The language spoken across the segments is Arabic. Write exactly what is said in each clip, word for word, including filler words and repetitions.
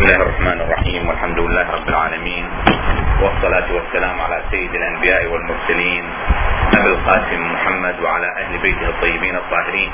الله الرحمن الرحيم، والحمد لله رب العالمين، والصلاة والسلام على سيد الأنبياء والمرسلين أبي القاسم محمد وعلى أهل بيته الطيبين الطاهرين.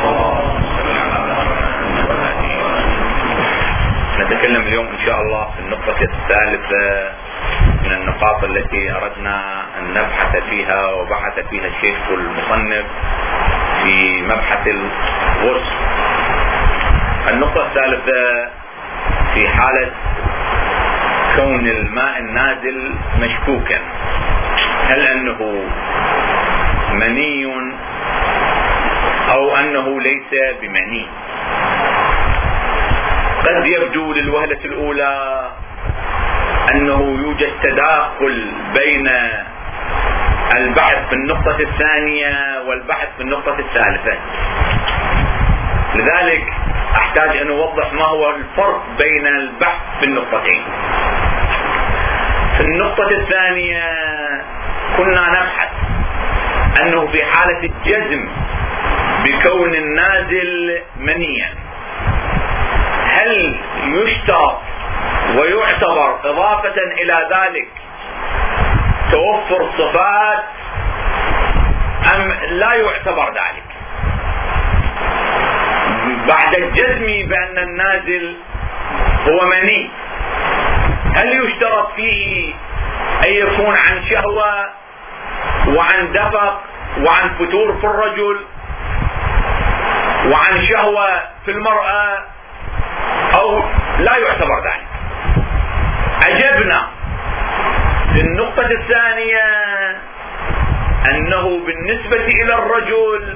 نتكلم اليوم إن شاء الله في النقطة الثالثة من النقاط التي أردنا أن نبحث فيها، وبحث فيها الشيخ المصنف في مبحث الغسل. النقطة الثالثة في حالة كون الماء النازل مشكوكا، هل أنه مني أو أنه ليس بمني؟ قد يبدو للوهلة الأولى أنه يوجد تداخل بين البحث في النقطة الثانية والبحث في النقطة الثالثة، لذلك أحتاج أن أوضح ما هو الفرق بين البحث في النقطتين. في النقطة الثانية كنا نبحث أنه في حالة الجزم بكون النازل منيا، هل يشترط ويعتبر إضافة إلى ذلك توفر صفات أم لا يعتبر ذلك؟ بعد الجزم بأن النازل هو مني، هل يشترط فيه أن يكون عن شهوة وعن دفق وعن فتور في الرجل وعن شهوة في المرأة، أو لا يعتبر ذلك؟ عجبنا في النقطة الثانية أنه بالنسبة إلى الرجل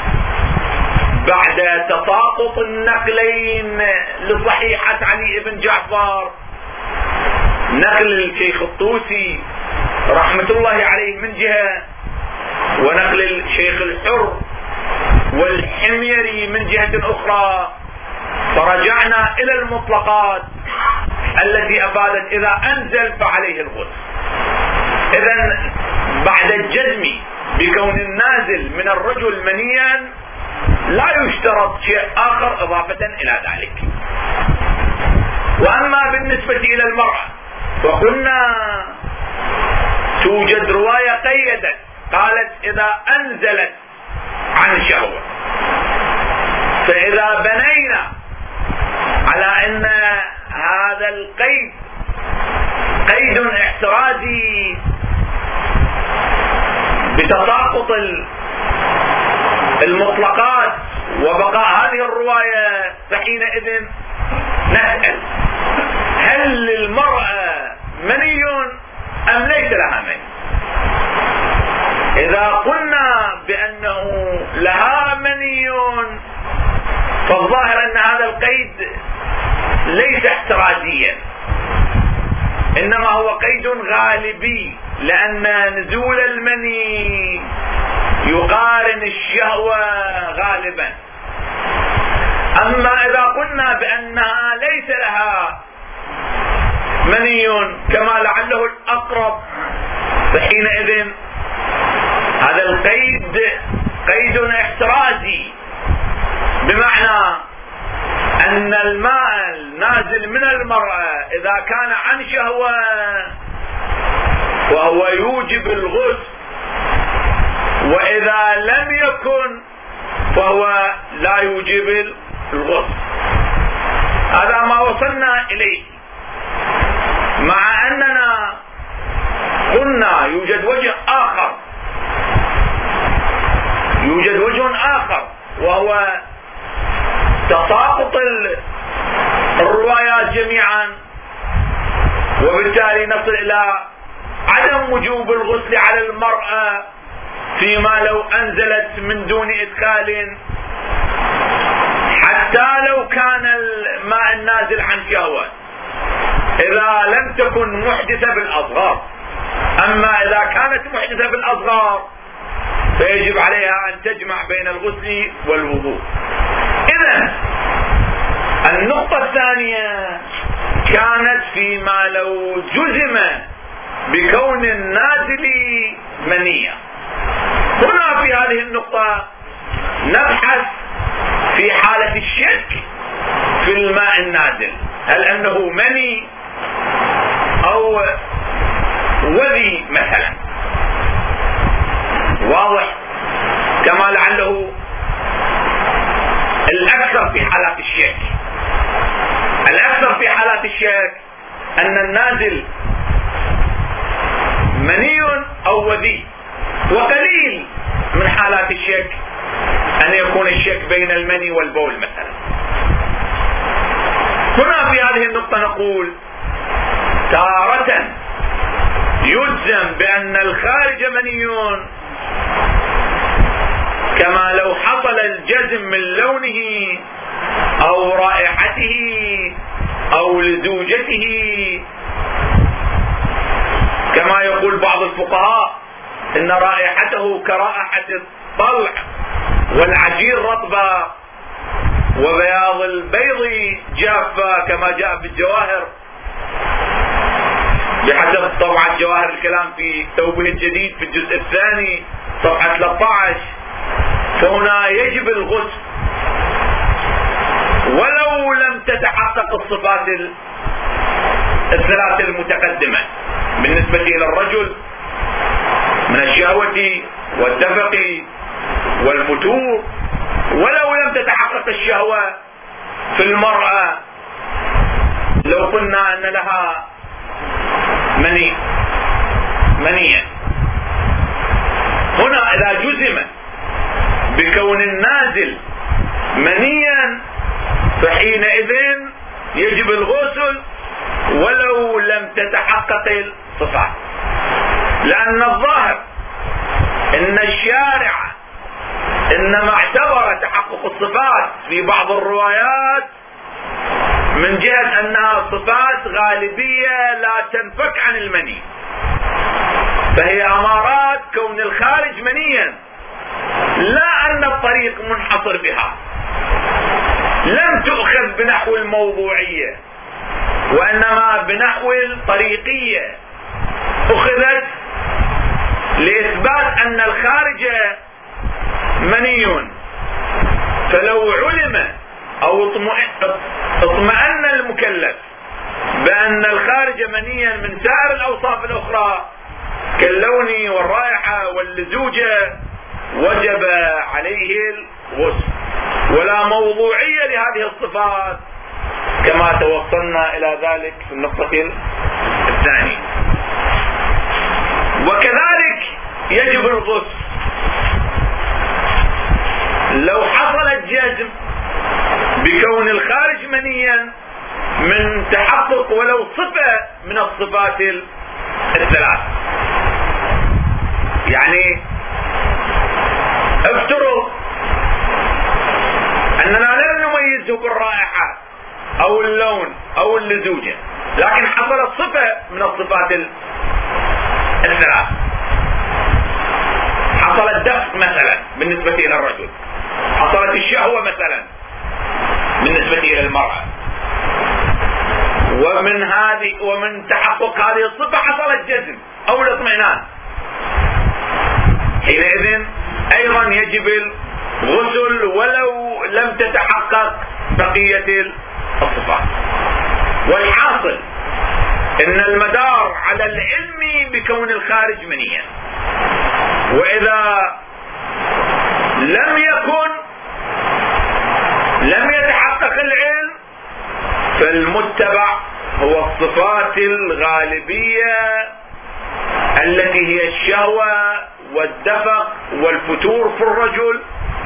بعد تساقط النقلين لصحيحة علي بن جعفر، نقل الشيخ الطوسي رحمة الله عليه من جهة، ونقل الشيخ الحر والحميري من جهة أخرى، فرجعنا إلى المطلقات التي أفادت إذا أنزل فعليه الغسل. إذن بعد الجزم بكون النازل من الرجل منيا لا يشترط شيء آخر إضافة إلى ذلك. وأما بالنسبة إلى المرأة فقلنا توجد رواية قيدت قالت إذا أنزلت عن شهوة، فإذا بنينا على أن هذا القيد قيد احترازي بتساقط المطلقات وبقاء هذه الرواية، فحينئذ نسأل هل للمرأة مني أم ليس لها مني؟ إذا قلنا بأنه لها مني فالظاهر أن هذا القيد ليس احترازيا، إنما هو قيد غالبي، لأن نزول المني يقارن الشهوة غالبا. أما إذا قلنا بأنها ليس لها مني كما لعله الأقرب، فحينئذ هذا القيد قيد احترازي، بمعنى أن الماء النازل من المرأة إذا كان عن شهوة وهو يوجب الغسل، وإذا لم يكن فهو لا يوجب الغسل. هذا ما وصلنا إليه، مع أننا قلنا يوجد وجه آخر يوجد وجه آخر وهو تساقط الروايات جميعا، وبالتالي نصل إلى عدم وجوب الغسل على المرأة فيما لو أنزلت من دون إدخال، حتى لو كان الماء النازل عن شهوة، إذا لم تكن محدثة بالأصغار. أما إذا كانت محدثة بالأصغار فيجب عليها أن تجمع بين الغسل والوضوء. إذن النقطة الثانية كانت فيما لو جزم بكون النازل منيا. هنا في هذه النقطة نبحث في حالة الشك في الماء النازل، هل أنه مني أو وذي مثلا. واضح؟ كما لعله الأكثر في حالات الشك، الأكثر في حالات الشك أن النازل مني أو وذي، وقليل من حالات الشك أن يكون الشك بين المني والبول مثلا. هنا في هذه النقطة نقول تارة يجزم بأن الخارج مني كما لو حصل الجزم من لونه أو رائحته أو لزوجته، كما يقول بعض الفقهاء إن رائحته كرائحة الطلع والعجين رطبة وبياض البيض جافة كما جاء في الجواهر بحسب طبعة جواهر الكلام في توبه الجديد في الجزء الثاني صفحة ثلاثة عشر. فهنا يجب الغسل ولو لم تتحقق الصفات الثلاث المتقدمة بالنسبة إلى الرجل من الشهوة والدفق والفتور، ولو لم تتحقق الشهوة في المرأة لو قلنا أن لها مني منيا. هنا إذا جزم بكون النازل منيا فحينئذ يجب الغسل ولو لم تتحقق الصفات، لأن الظاهر إن الشارع إنما اعتبر تحقق الصفات في بعض الروايات من جهة أنها صفات غالبية لا تنفك عن المني، فهي أمارات كون الخارج منيا، لا أن الطريق منحصر بها، لم تؤخذ بنحو الموضوعية وإنما بنحو الطريقية، أخذت لإثبات أن الخارج مني. فلو علم أو اطمأن المكلف بأن الخارج منيا من سائر الأوصاف الأخرى كاللون والرائحة واللزوجة وجب عليه الغسل، ولا موضوعية لهذه الصفات كما توصلنا إلى ذلك في النقطة الثانية. وكذلك يجب الغسل لو حصل الجزم بكون الخارج منيا من تحقق ولو صفة من الصفات الثلاث. يعني افترض أننا لم نميزه بالرائحة أو اللون أو اللزوجة، لكن حصلت صفة من الصفات الثلاث، حصل الدفق مثلا بالنسبة إلى الرجل، حصلت الشهوة مثلا بالنسبة إلى المرأة، ومن هذه ومن تحقق هذه الصفة حصل الجزم أو الاطمئنان، حينئذ أيضا يجب الغسل ولو لم تتحقق بقية الصفات. والحاصل إن المدار على العلم بكون الخارج منيا، وإذا لم يكن لم يتحقق العلم فالمتبع هو الصفات الغالبية التي هي الشهوة والدفق والفتور في الرجل،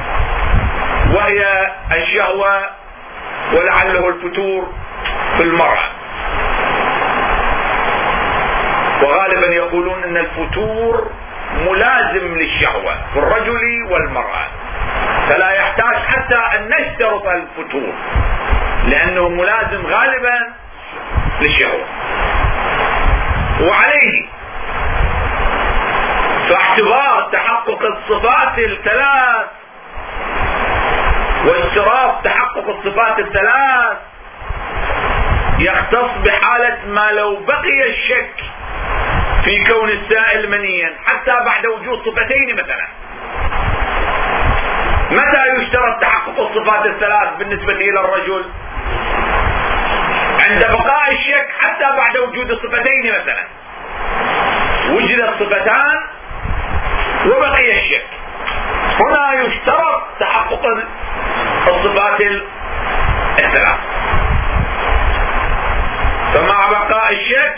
وهي الشهوة ولعله الفتور في المرأة. وغالبا يقولون ان الفتور ملازم للشهوة في الرجل والمرأة، فلا يحتاج حتى ان نشترط الفتور لانه ملازم غالبا للشهوة. وعليه فاعتبار تحقق الصفات الثلاث واشتراط تحقق الصفات الثلاث يختص بحالة ما لو بقي الشك في كون السائل منيا حتى بعد وجود صفتين مثلا. متى يشترط تحقق الصفات الثلاث بالنسبة إلى الرجل؟ عند بقاء الشك حتى بعد وجود الصفتين، مثلا وجدت صفتان وبقي الشك، هنا يشترط تحقق الصفات الثلاث. فمع بقاء الشك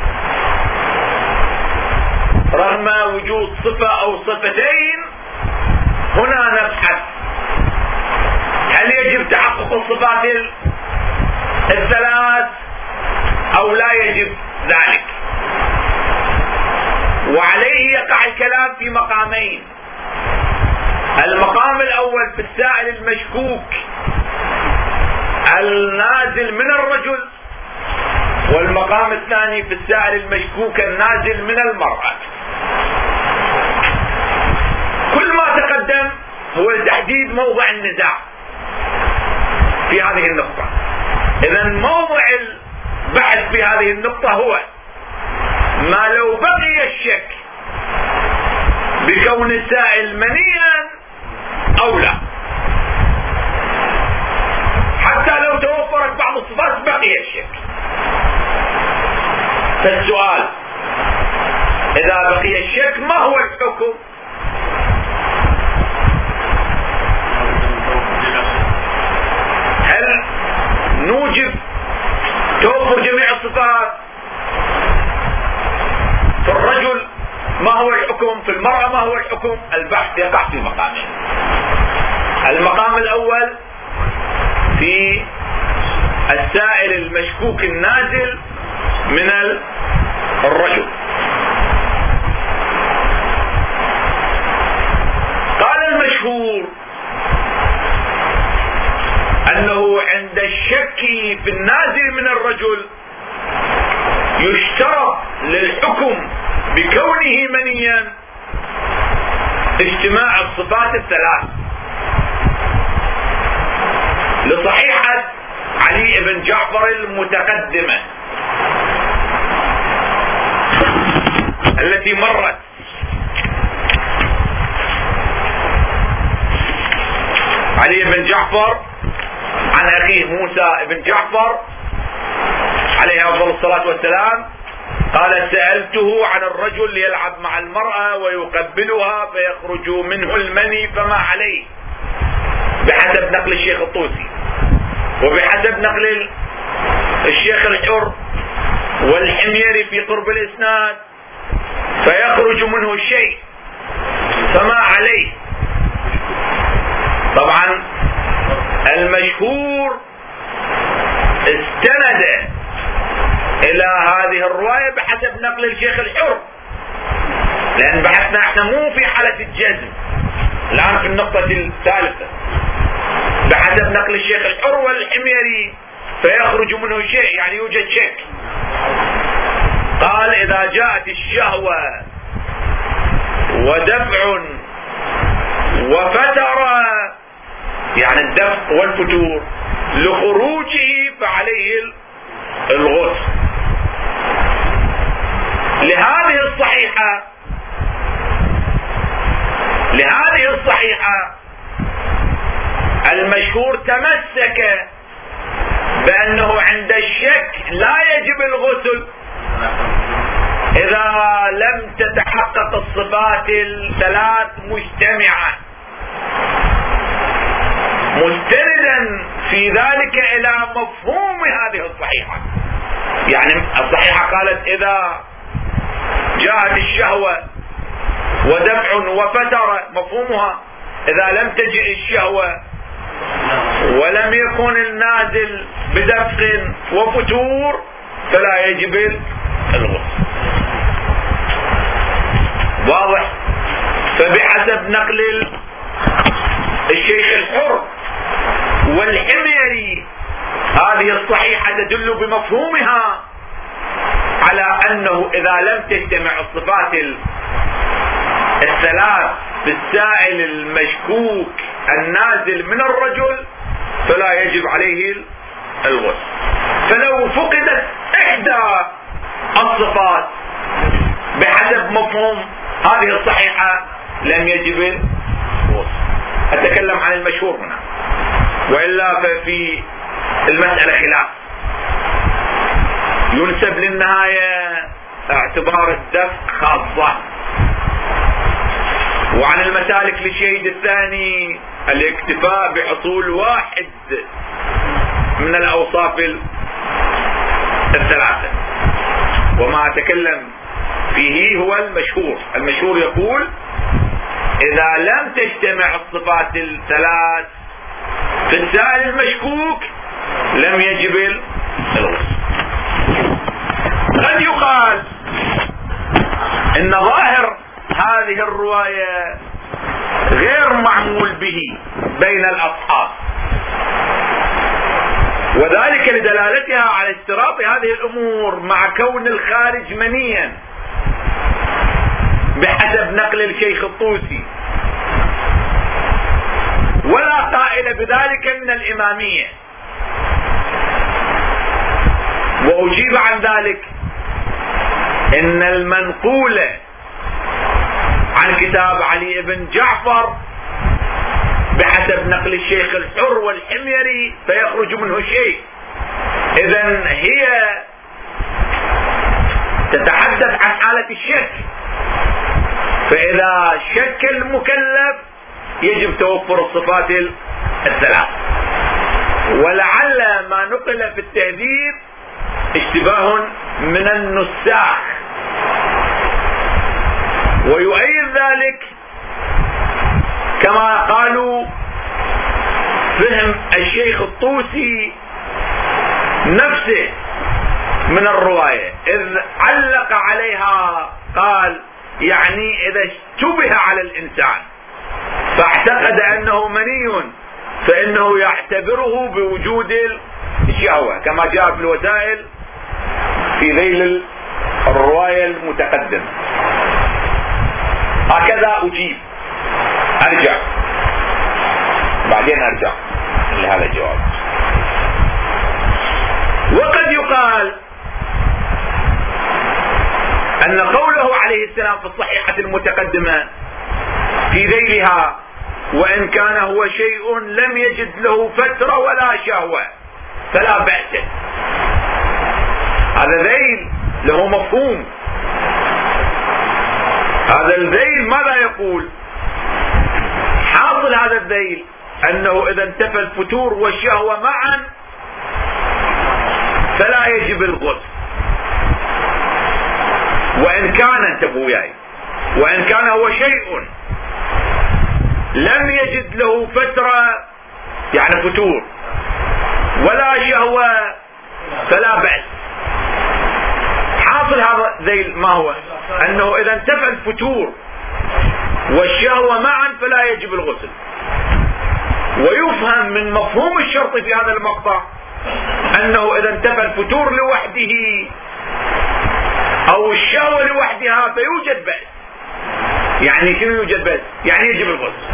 رغم وجود صفة أو صفتين هنا نبحث هل يجب تحقق الصفات الثلاث أو لا يجب ذلك. وعليه يقع الكلام في مقامين: المقام الأول في السائل المشكوك النازل من الرجل، والمقام الثاني في السائل المشكوك النازل من المرأة. كل ما تقدم هو تحديد موضع النزاع في هذه النقطة. إذا موضع البحث في هذه النقطة هو ما لو بقي الشك بكون السائل منيا أو لا، حتى لو توفرت بعض الصفات بقي الشك. فالسؤال: إذا بقي الشك ما هو الحكم؟ هل نوجب توفر جميع الصفات؟ في الرجل ما هو الحكم؟ في المرأة ما هو الحكم؟ البحث يقع في مقامين: المقام الأول في السائل المشكوك النازل من الرجل. قال المشهور أنه عند الشك في النازل من الرجل يشترط للحكم بكونه منيا اجتماع الصفات الثلاث، لصحيحة علي بن جعفر المتقدمة التي مرت. علي بن جعفر عن أخيه موسى بن جعفر عليه أفضل الصلاة والسلام قال: سألته عن الرجل يلعب مع المرأة ويقبلها فيخرج منه المني فما عليه، بحسب نقل الشيخ الطوسي وبحسب نقل الشيخ الحر والحميري في قرب الإسناد، فيخرج منه الشيء فما عليه. طبعا المشهور استند إلى هذه الرواية بحسب نقل الشيخ الحر، لأن بحثنا احنا مو في حالة الجزم الآن في النقطة الثالثة، بحسب نقل الشيخ الحر والحميري فيخرج منه شيء، يعني يوجد شك. قال: إذا جاءت الشهوة ودفع وفتر، يعني الدفع والفتور، لخروجه فعليه الغسل. لهذه الصحيحة لهذه الصحيحة المشهور تمسك بأنه عند الشك لا يجب الغسل إذا لم تتحقق الصفات الثلاث مجتمعة، مستندا في ذلك إلى مفهوم هذه الصحيحة. يعني الصحيحة قالت: إذا جاءت الشهوة ودفع وفتر، مفهومها إذا لم تجئ الشهوة ولم يكن النازل بدفع وفتور فلا يجب الغسل. واضح؟ فبحسب نقل الشيخ الحر والحميري هذه الصحيحة تدل بمفهومها على أنه إذا لم تجتمع الصفات الثلاث بالسائل المشكوك النازل من الرجل فلا يجب عليه الغسل. فلو فقدت إحدى الصفات بحسب مفهوم هذه الصحيحة لم يجب الغسل. أتكلم عن المشهور هنا، وإلا ففي المسألة خلاف. ينسب للنهاية اعتبار الدفق خاصة. وعن المسالك للشهيد الثاني الاكتفاء بحصول واحد من الأوصاف الثلاثة. وما أتكلم فيه هو المشهور. المشهور يقول إذا لم تجتمع الصفات الثلاث في السائل المشكوك لم يجب الغسل. قد يقال إن ظاهر هذه الرواية غير معمول به بين الأصحاب، وذلك لدلالتها على اشتراط هذه الأمور مع كون الخارج منيا بحسب نقل الشيخ الطوسي، ولا قائل بذلك من الإمامية. وأجيب عن ذلك إن المنقول عن كتاب علي بن جعفر بحسب نقل الشيخ الحر والحميري فيخرج منه شيء. إذن هي تتحدث عن حالة الشك، فإذا شك المكلف يجب توفر الصفات الثلاث. ولعل ما نقل في التهذيب اشتباه من النساخ، ويؤيد ذلك كما قالوا فهم الشيخ الطوسي نفسه من الرواية، إذ علق عليها قال يعني إذا اشتبه على الإنسان فاعتقد أنه مني فإنه يعتبره بوجود الشهوة كما جاء في الوسائل في ذيل الرواية المتقدمة. هكذا أجيب. أرجع بعدين أرجع لهذا الجواب. وقد يقال أن قوله عليه السلام في الصحيحة المتقدمة في ذيلها وإن كان هو شيء لم يجد له فترة ولا شهوة فلا بأس، هذا ذيل له مفهوم. هذا الذيل ماذا يقول؟ حاصل هذا الذيل أنه إذا انتفى الفتور والشهوة معا فلا يجب الغسل، وإن كان انتبهوا وياي وإن كان هو شيء لم يجد له فترة يعني فتور ولا شهوة فلا بأس. حاصل هذا ذيل ما هو؟ أنه إذا انتفى الفتور والشهوة معا فلا يجب الغسل. ويفهم من مفهوم الشرط في هذا المقطع أنه إذا انتفى الفتور لوحده أو الشهوة لوحدها فيوجد بأس. يعني شنو يوجد بأس؟ يعني يجب الغسل.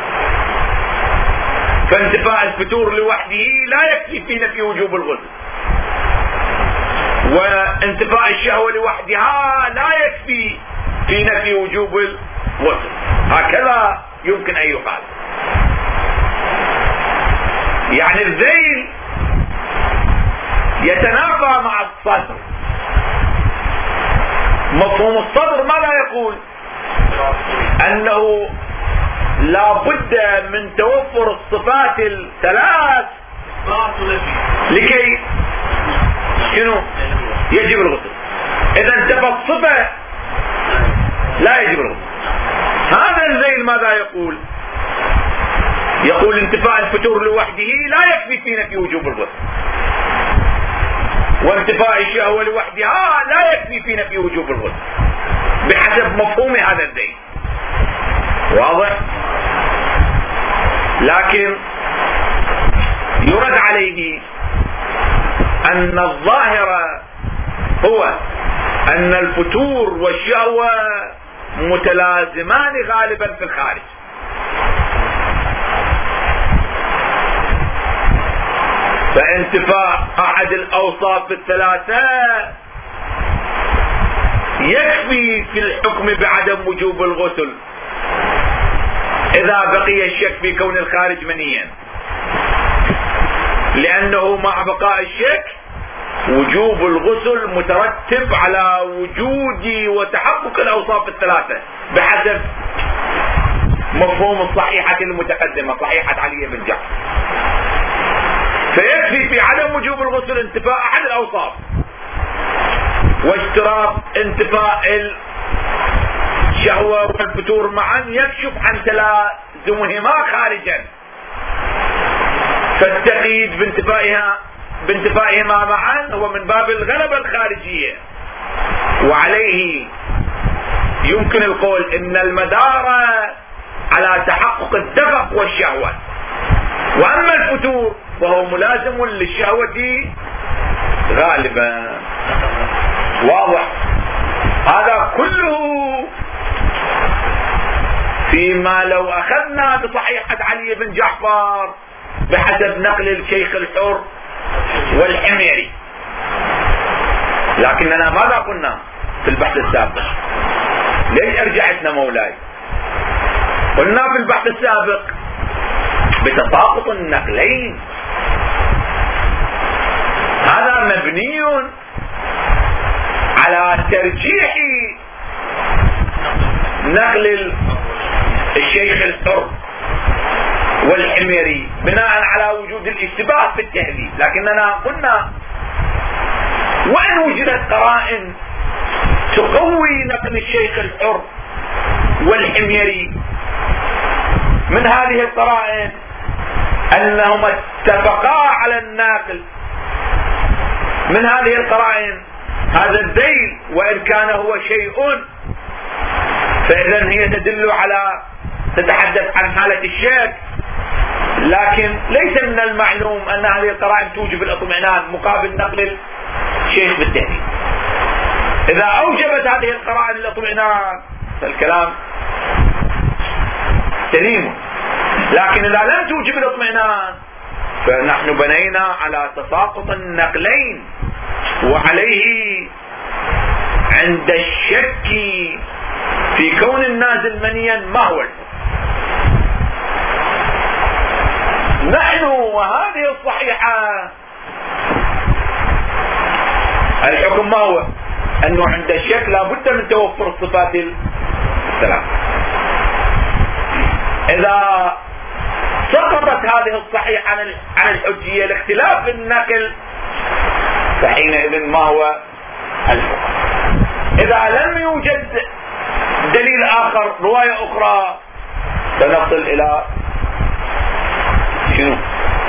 فانتفاء الفتور لوحده لا يكفي في نفي وجوب الغسل، وانتفاء الشهوة لوحدها لا يكفي في نفي وجوب الغسل. هكذا يمكن أن يقال. يعني الذيل يتنافى مع الصدر. مفهوم الصدر ماذا يقول؟ أنه لا بد من توفر الصفات الثلاث لكي شنو يجب الغسل. إذا انتفى الصفة لا يجب الغسل. هذا الذيل ماذا يقول؟ يقول انتفاء الفتور لوحده لا يكفي في نفي وجوب الغسل، وانتفاء الشهوة لوحدها لا يكفي في نفي وجوب الغسل بحسب مفهوم هذا الذيل. واضح؟ لكن يرد عليه أن الظاهر هو أن الفتور والشهوة متلازمان غالبا في الخارج، فانتفاء أحد الأوصاف الثلاثة يكفي في الحكم بعدم وجوب الغسل إذا بقي الشك في كون الخارج منيا، لأنه مع بقاء الشك وجوب الغسل مترتب على وجود وتحقق الأوصاف الثلاثة بحسب مفهوم الصحيحة المتقدمة صحيحة علي بن جعفر. فيكفي في عدم وجوب الغسل انتفاء أحد الأوصاف واشتراط انتفاء الشهوة والفتور معا يكشف عن تلازمهما خارجا، فالتقييد بانتفائها بانتفائهما معا هو من باب الغلبة الخارجية، وعليه يمكن القول ان المدار على تحقق الدفق والشهوة، واما الفتور فهو ملازم للشهوة غالبا. واضح؟ هذا كله فيما لو اخذنا بصحيحة علي بن جعفر بحسب نقل الشيخ الحر والحميري. لكننا ماذا قلنا في البحث السابق؟ ليش ارجعتنا مولاي؟ قلنا في البحث السابق بتساقط النقلين هذا مبني على ترجيح نقل الشيخ الحر والحميري بناء على وجود الاشتباه في التهذيب. لكننا قلنا وان وجدت قرائن تقوي نقل الشيخ الحر والحميري، من هذه القرائن انهما اتفقا على الناقل، من هذه القرائن هذا الذيل وان كان هو شيء، فاذا هي تدل على تتحدث عن حالة الشك، لكن ليس من المعلوم ان هذه القرائن توجب الاطمئنان مقابل نقل الشيخ بالتهذيب. اذا اوجبت هذه القرائن الاطمئنان فالكلام سليم، لكن اذا لم توجب الاطمئنان فنحن بنينا على تساقط النقلين، وعليه عند الشك في كون النازل منيا ما هو الحكم. نحن وهذه الصحيحة الحكم ما هو؟ انه عند الشك لابد من توفر الصفات الثلاث. اذا سقطت هذه الصحيحة عن الحجية لاختلاف النقل فحينئذ ما هو الحكم؟ اذا لم يوجد دليل اخر رواية اخرى فنصل الى شنو؟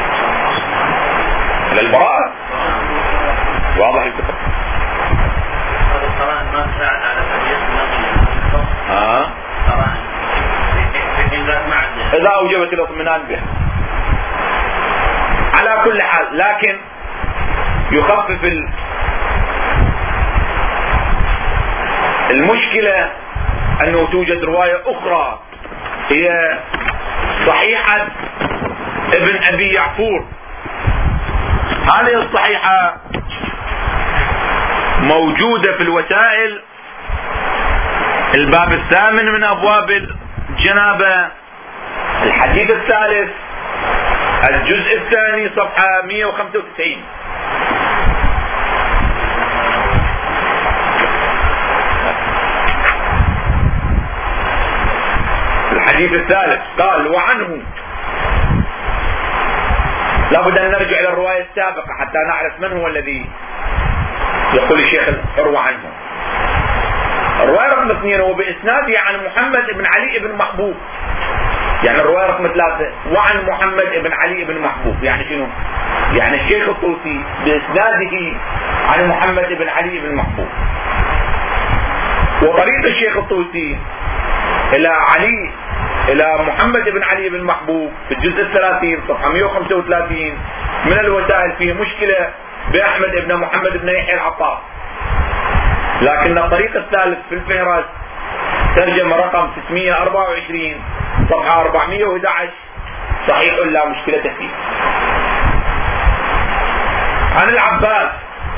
الى البراءة. واضح الفكرة؟ هذا القرآن ما تساعد على تجهيز النقل. اه اذا اوجبت الاطمئنان بها على كل حال، لكن يخفف المشكلة انه توجد رواية اخرى هي صحيحة ابن ابي يعفور. هذه الصحيحة موجودة في الوسائل الباب الثامن من ابواب الجنابة، الحديث الثالث، الجزء الثاني، صفحة مئة وخمسة وتسعين. الحديث الثالث قال: وعنه، لابد ان نرجع الى الرواية السابقة حتى نعرف من هو الذي يقول الشيخ الحر عنه. الرواية رقم اثنين هو بإسناده عن محمد بن علي بن محبوب، يعني الرواية رقم ثلاثة وعن محمد بن علي بن محبوب، يعني شنو؟ يعني الشيخ الطوسي بإسناده عن محمد بن علي بن محبوب. وطريق الشيخ الطوسي إلى علي إلى محمد بن علي بن محبوب في الجزء الثلاثين صفحة مئة وخمسة وثلاثين من الوسائل فيه مشكلة بأحمد بن محمد بن يحيى العطار، لكن الطريق الثالث في الفهرس ترجمة رقم ستمئة وأربعة وعشرين صفحة أربعمئة وأحد عشر صحيح لا مشكلة فيه. عن العباس،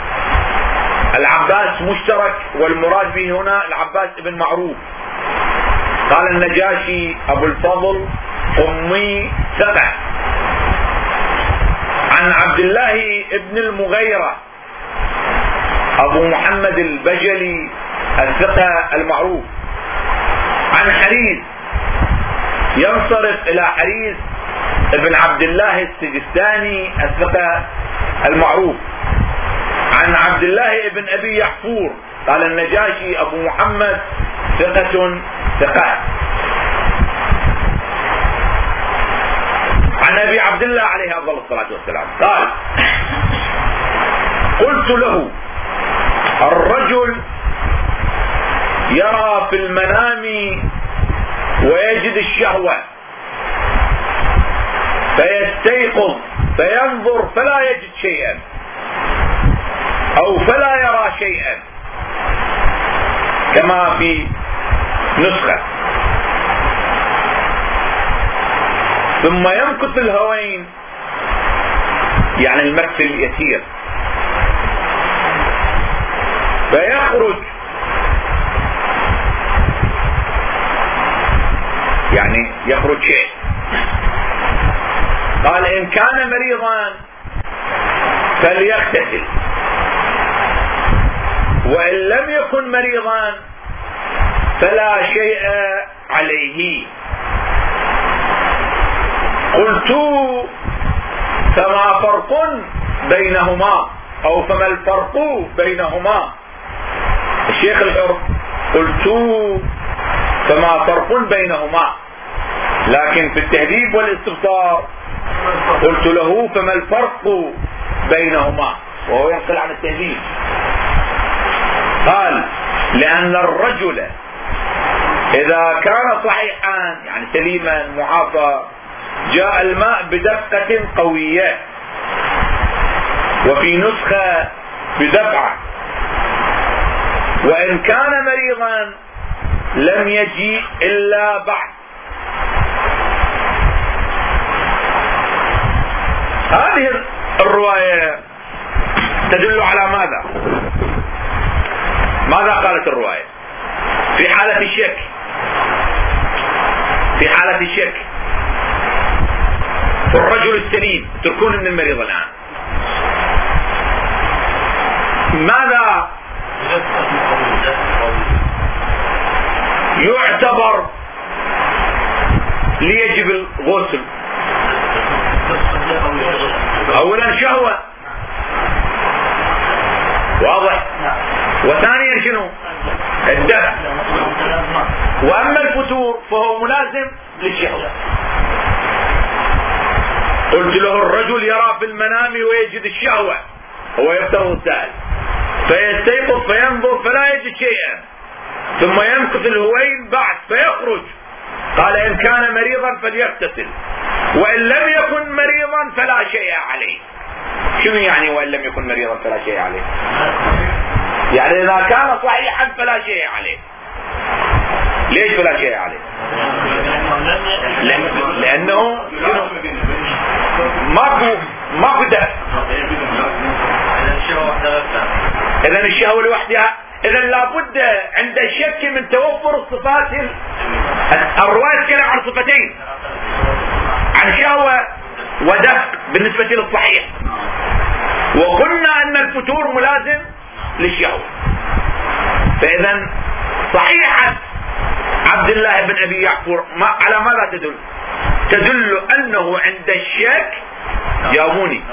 العباس مشترك والمراد به هنا العباس بن معروف. قال النجاشي أبو الفضل أمي ثقة. عن عبد الله بن المغيرة أبو محمد البجلي الثقة المعروف. عن حريز ينصرف إلى حريز ابن عبد الله السجستاني الثقة المعروف. عن عبد الله ابن أبي يحفور قال النجاشي أبو محمد ثقة ثقة. عن أبي عبد الله عليه أفضل الصلاة والسلام قال: قلت له: الرجل يرى في المنام ويجد الشهوة فيستيقظ فينظر فلا يجد شيئا أو فلا يرى شيئا، كما في نسخة، ثم يمكث الهوين، يعني المكث اليسير، فيخرج، يعني يخرج شيء. قال: إن كان مريضا فليغتسل، وإن لم يكن مريضا فلا شيء عليه. قلت: فما فرق بينهما أو فما الفرق بينهما؟ الشيخ الحر: قلت: فما فرق بينهما، لكن في التهذيب والاستبصار قلت له: فما الفرق بينهما، وهو ينقل عن التهذيب. قال: لأن الرجل إذا كان صحيحا، يعني سليما معافى، جاء الماء بدفقة قوية، وفي نسخة بدفعة، وإن كان مريضا لم يجيء إلا بعد. هذه الرواية تدل على ماذا؟ ماذا قالت الرواية؟ في حالة الشك، في حالة الشك والرجل السليم، اتركون من المريض الآن، ماذا يعتبر ليجب الغسل؟ اولا شهوة، واضح، وثانيا شنو؟ الدفع. واما الفتور فهو ملازم للشهوة. قلت له: الرجل يرى في المنام ويجد الشهوة، هو يفترض السائل، فيستيقظ فينظر فلا يجد شيئا، ثم يمكث الهوين بعد فيخرج. قال: إن كان مريضا فليغتسل، وإن لم يكن مريضا فلا شيء عليه. شنو يعني وإن لم يكن مريضا فلا شيء عليه؟ يعني إذا كان صحيحا فلا شيء عليه. ليش فلا شيء عليه؟ لأنه ماكو ماكو دفع. إذا الشهوة لوحدها، إذا لابد عند الشك من توفر الصفات. الرواية تتكلم عن صفتين، عن شهوة ودفع بالنسبة للصحيح، وقلنا أن الفتور ملازم للشهوة. فإذا صحيحة عبد الله بن أبي يعفور ما على ماذا تدل؟ تدل أنه عند الشك جاوبوني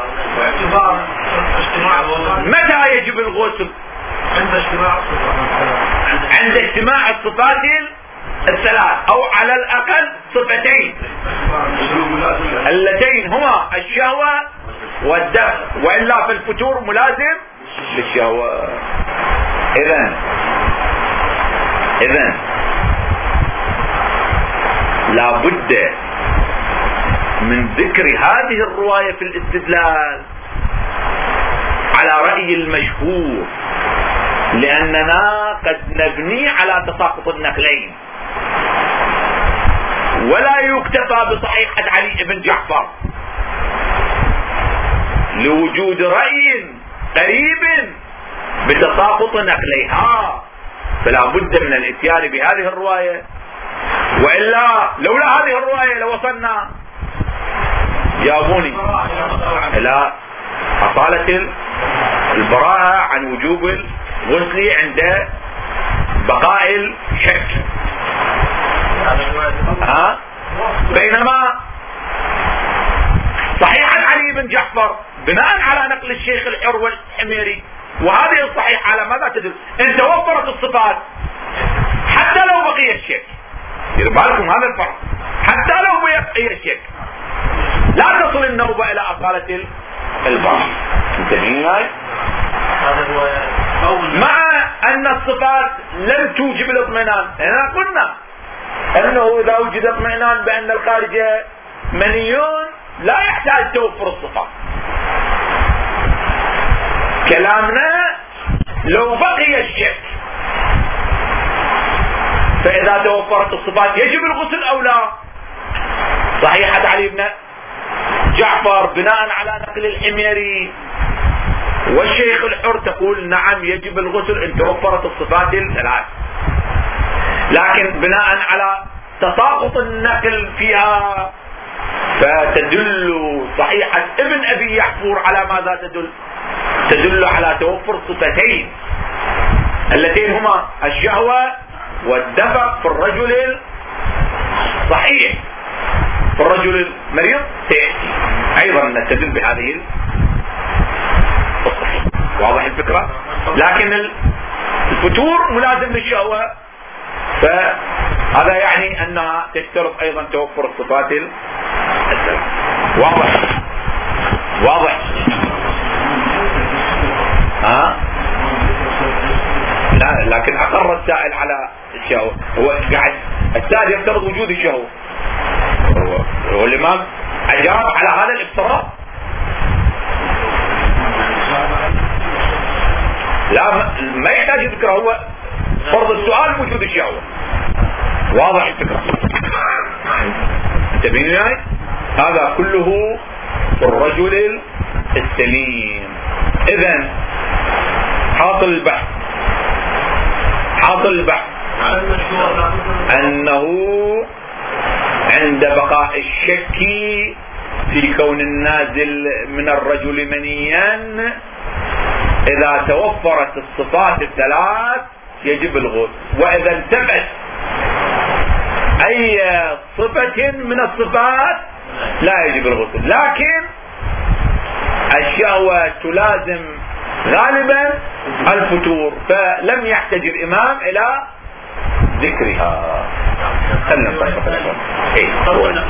متى يجب الغسل؟ عند اجتماع عند اجتماع الصفات الثلاث، أو على الأقل صفتين اللتين هما الشهوة والدفع، وإلا في الفتور ملازم للشهوة. إذن إذن لا بد من ذكر هذه الرواية في الاستدلال على رأي المشهور، لأننا قد نبني على تساقط النقلين، ولا يكتفى بصحيحة علي بن جعفر لوجود رأي قريب بتساقط نقليها، فلا بد من الاتيان بهذه الرواية، وإلا لولا هذه الرواية لوصلنا جاوبوني إلى أصالة البراءة عن وجوب الغسل عند بقاء الشك. ها؟ بينما صحيح عن علي بن جعفر بناء على نقل الشيخ الحر والحميري، وهذه الصحيحة على ماذا تدل؟ ان توفرت الصفات حتى لو بقي الشك. ديروا بالكم هذا الفرق، حتى لو بقي الشك لا تصل النوبة الى اصالة البراءة. انتبهين هاي؟ مع ان الصفات لم توجب الاطمئنان. هنا قلنا انه اذا وجد اطمئنان بان الخارج منيون لا يحتاج توفر الصفات. كلامنا لو بقي الشك فاذا توفرت الصفات يجب الغسل او لا. صحيحة علي بن جعفر بناء على نقل الحميري والشيخ الحر تقول نعم يجب الغسل ان توفرت الصفات الثلاث، لكن بناء على تساقط النقل فيها فتدل صحيحة ابن ابي يحفور على ماذا تدل؟ تدل على توفر صفتين اللتين هما الشهوة والدفق في الرجل الصحيح. في الرجل المريض سيأتي ايضا تدل بهذه الصفة. واضح الفكرة؟ لكن الفتور ملازم للشهوة، فهذا يعني انها تشترط ايضا توفر الصفات الثلاث. واضح؟ واضح؟ ها؟ لا، لكن اقر السائل على الشهوة. هو قاعد السائل يفترض وجود الشهوة، هو الامام اجاب على هذا الافتراض. لا ما يحتاج يذكر، هو فرض السؤال وجود الشهوة. واضح الفكرة؟ انتبهين معي؟ هذا كله في الرجل السليم. اذن حاصل البحث حاصل البحث انه عند بقاء الشك في كون النازل من الرجل منيا اذا توفرت الصفات الثلاث يجب الغسل، واذا انتفت اي صفة من الصفات لا يجب الغسل. لكن الشهوة تلازم غالبا الفتور، فلم يحتاج الامام الى ذكرها. خلنا نطبق الأمر.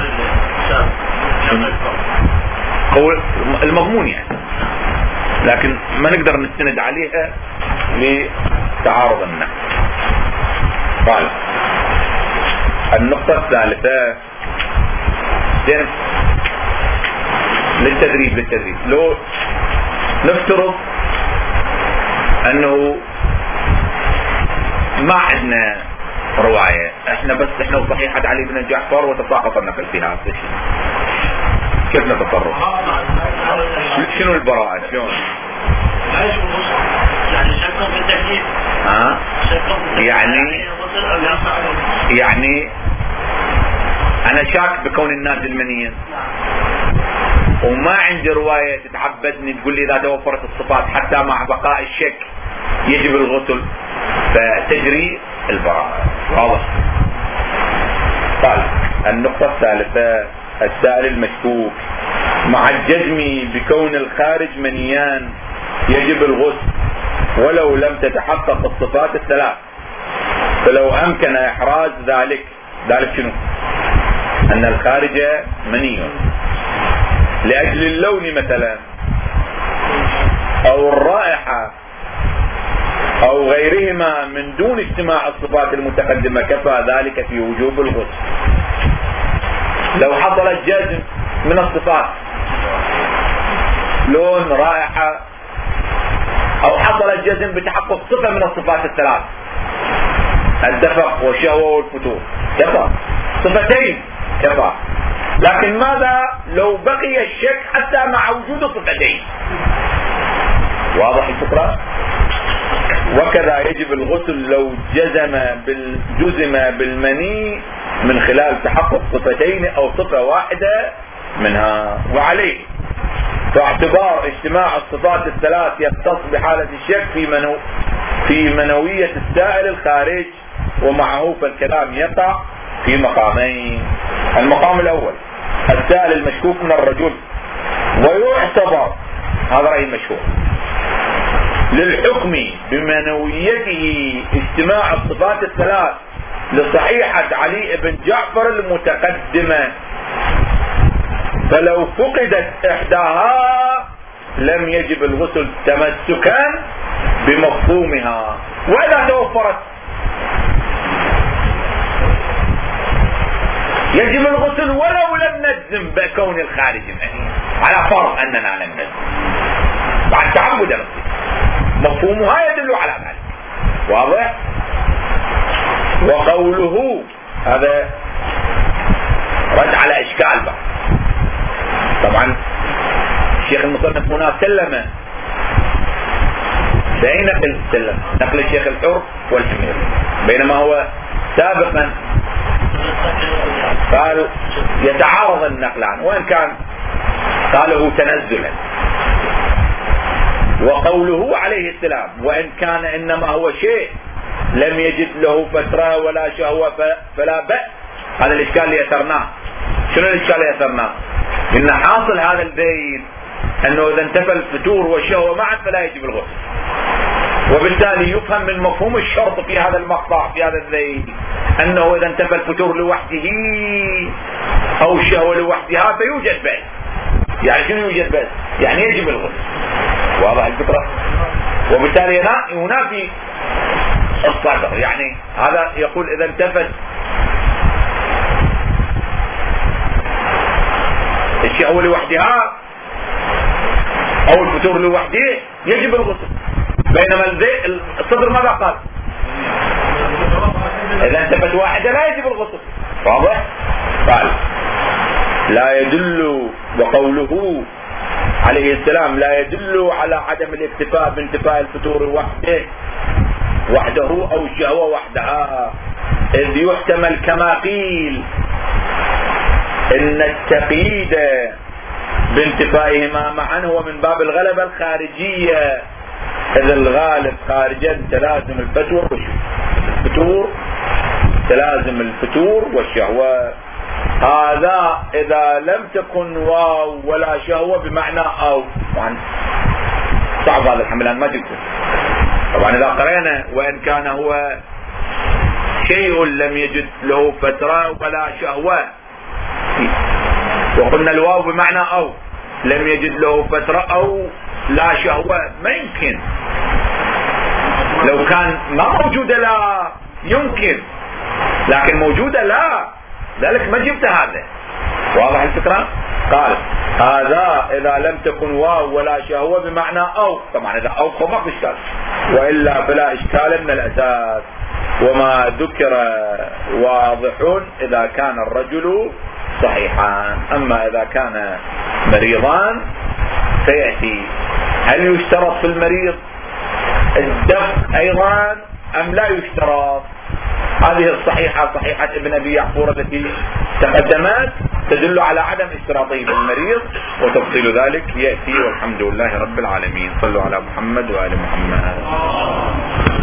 قول المضمون يعني، لكن ما نقدر نستند عليها لتعارض النقل. قال النقطة الثالثة زين للتدريب للتدريب لو نفترض انه ما عندنا رواية، احنا بس احنا وصحيحة علي بن جعفر وتساقط النقل في هذا الشيء، كيف نتصرف؟ شنو البراءة؟ شلون؟ يعني شكلهم في التكليف. ها؟ يعني يعني انا شاك بكون النازل منيا وما عندي رواية تتعبدني تقول لي اذا توفرت الصفات حتى مع بقاء الشك يجب الغسل، فتجري البراءة. واضح؟ طيب النقطة الثالثة السائل المشكوك مع الجزم بكون الخارج منيان يجب الغسل ولو لم تتحقق الصفات الثلاث، فلو امكن احراز ذلك ذلك شنو؟ ان الخارج مني لاجل اللون مثلا او الرائحة او غيرهما من دون اجتماع الصفات المتقدمة كفى ذلك في وجوب الغسل. لو حصل الجزم من الصفات لون رائحة او حصل الجزم بتحقق صفة من الصفات الثلاث الدفق والشهوة والفتور كفى، صفتين كفى. لكن ماذا لو بقي الشك حتى مع وجود صفتين؟ واضح الفكرة؟ وكذا يجب الغسل لو جزم بالجزم بالمني من خلال تحقق صفتين او صفة واحدة منها. وعليه فاعتبار اجتماع الصفات الثلاث يختص بحالة الشك في منو في منوية السائل الخارج، ومعه فالكلام يقع في مقامين. المقام الأول السائل المشكوك من الرجل، ويعتبر، هذا رأي مشهور، للحكم بمنويته اجتماع الصفات الثلاث لصحيحة علي بن جعفر المتقدمة، فلو فقدت إحداها لم يجب الغسل تمسكا بمفهومها، وإذا توفرت يجب الغسل ولو لم نجزم بكون الخارج مني، على فرض أننا لم نجزم بعد تعبد نفسه، مفهومها يدل على ذلك. واضح؟ وقوله هذا رد على إشكال بعض. طبعا الشيخ المصنف هنا سلم بأي نقل سلم؟ نقل الشيخ الحر والحمير، بينما هو سابقا قال يتعارض النقلان، وإن كان قاله تنزلا. وقوله عليه السلام وإن كان إنما هو شيء لم يجد له فترة ولا شهوة فلا بأس، هذا الإشكال اللي أثرناه. شنو الإشكال اللي أثرناه؟ إن حاصل هذا البيت أنه إذا انتفى الفتور والشهوة معا فلا يجب الغسل، وبالتالي يفهم من مفهوم الشرط في هذا المقطع في هذا البيت أنه إذا انتفى الفتور لوحده أو الشهوة لوحدها فيوجد بأس. يعني شنو يوجد بأس؟ يعني يجب الغسل. واضح الفكرة؟ وبالتالي ينافي الصدر، يعني هذا يقول إذا انتفت الشهوة لوحدها أو الفتور لوحده يجب الغسل، بينما الصدر ماذا قال؟ إذا انتفت واحدة لا يجب الغسل. واضح؟ قال لا يدل، وقوله عليه السلام لا يدل على عدم الاكتفاء بانتفاء الفتور وحده وحده أو الشهوة وحدها، إذ يحتمل كما قيل إن التقييد بانتفائهما معا هو من باب الغلبة الخارجية، إذ الغالب خارجا تلازم الفتور والفتور تلازم الفتور والشهوة. هذا إذا لم تكن واو ولا شهوة بمعنى أو. طبعا صعب هذا الحملان ما جبته. طبعا إذا قرأنا وإن كان هو شيء لم يجد له فترة ولا شهوة، وقلنا الواو بمعنى أو، لم يجد له فترة أو لا شهوة، ما يمكن. لو كان ما موجودة لا يمكن، لكن موجودة لا، ذلك ما جبت هذا. واضح الفكرة؟ قال هذا إذا لم تكن واو ولا شهوة بمعنى أو. طبعا إذا أو فما في إشكال، وإلا فلا إشكال من الأساس. وما ذكر واضح إذا كان الرجل صحيحا، أما إذا كان مريضان سيأتي هل يشترط في المريض الدفع أيضا أم لا يشترط؟ هذه الصحيحة صحيحة ابن أبي يعفور التي تقدمت تدل على عدم اشتراطه في المريض، وتفصيل ذلك يأتي. والحمد لله رب العالمين. صلوا على محمد وآل محمد.